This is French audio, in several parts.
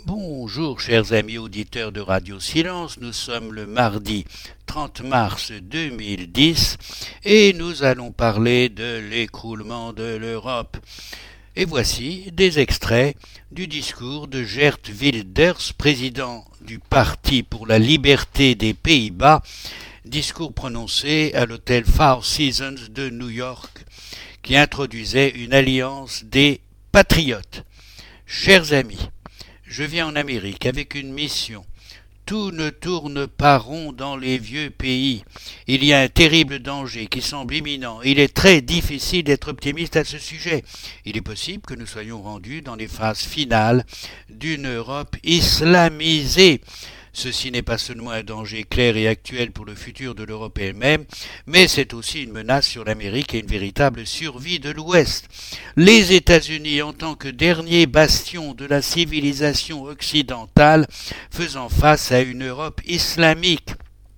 Bonjour chers amis auditeurs de Radio Silence, nous sommes le mardi 30 mars 2010 et nous allons parler de l'écroulement de l'Europe. Et voici des extraits du discours de Geert Wilders, président du Parti pour la liberté des Pays-Bas, discours prononcé à l'hôtel Four Seasons de New York, qui introduisait une alliance des patriotes. Chers amis, je viens en Amérique avec une mission. Tout ne tourne pas rond dans les vieux pays. Il y a un terrible danger qui semble imminent. Il est très difficile d'être optimiste à ce sujet. Il est possible que nous soyons rendus dans les phases finales d'une Europe islamisée. Ceci n'est pas seulement un danger clair et actuel pour le futur de l'Europe elle-même, mais c'est aussi une menace sur l'Amérique et une véritable survie de l'Ouest. Les États-Unis, en tant que dernier bastion de la civilisation occidentale, faisant face à une Europe islamique.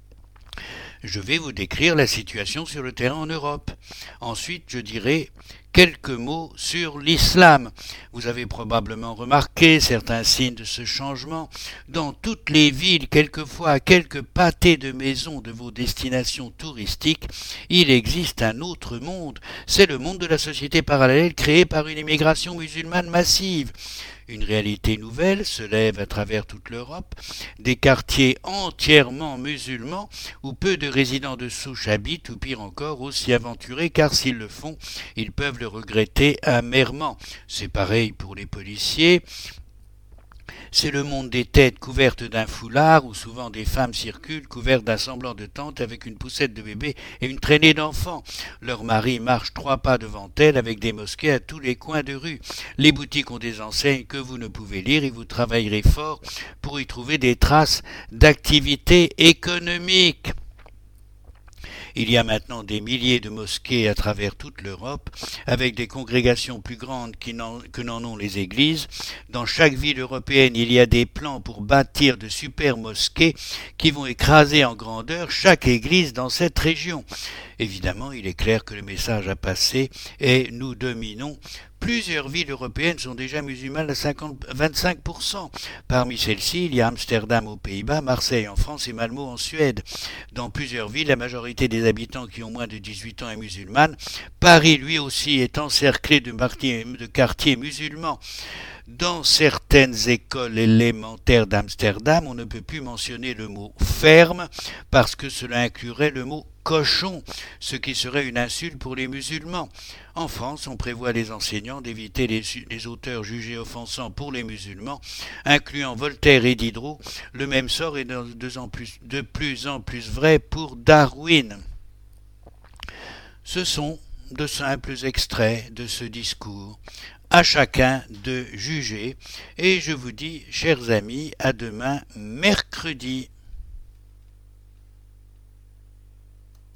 Je vais vous décrire la situation sur le terrain en Europe. Ensuite, je dirai quelques mots sur l'islam. Vous avez probablement remarqué certains signes de ce changement. Dans toutes les villes, quelquefois à quelques pâtés de maisons de vos destinations touristiques, il existe un autre monde. C'est le monde de la société parallèle créée par une immigration musulmane massive. Une réalité nouvelle se lève à travers toute l'Europe, des quartiers entièrement musulmans où peu de résidents de souche habitent ou pire encore aussi aventurés car s'ils le font, ils peuvent le regretter amèrement. C'est pareil pour les policiers. C'est le monde des têtes couvertes d'un foulard où souvent des femmes circulent couvertes d'un semblant de tente avec une poussette de bébé et une traînée d'enfants. Leurs maris marchent 3 pas devant elles avec des mosquées à tous les coins de rue. Les boutiques ont des enseignes que vous ne pouvez lire et vous travaillerez fort pour y trouver des traces d'activité économique. Il y a maintenant des milliers de mosquées à travers toute l'Europe, avec des congrégations plus grandes que n'en ont les églises. Dans chaque ville européenne, il y a des plans pour bâtir de super mosquées qui vont écraser en grandeur chaque église dans cette région. Évidemment, il est clair que le message a passé et nous dominons. Plusieurs villes européennes sont déjà musulmanes à 25%. Parmi celles-ci, il y a Amsterdam aux Pays-Bas, Marseille en France et Malmö en Suède. Dans plusieurs villes, la majorité des habitants qui ont moins de 18 ans est musulmane. Paris, lui aussi, est encerclé de quartiers musulmans. Dans certaines écoles élémentaires d'Amsterdam, on ne peut plus mentionner le mot ferme parce que cela inclurait le mot cochon, ce qui serait une insulte pour les musulmans. En France, on prévoit les enseignants d'éviter les auteurs jugés offensants pour les musulmans, incluant Voltaire et Diderot. Le même sort est de plus en plus vrai pour Darwin. Ce sont de simples extraits de ce discours. À chacun de juger, et je vous dis, chers amis, à demain, mercredi.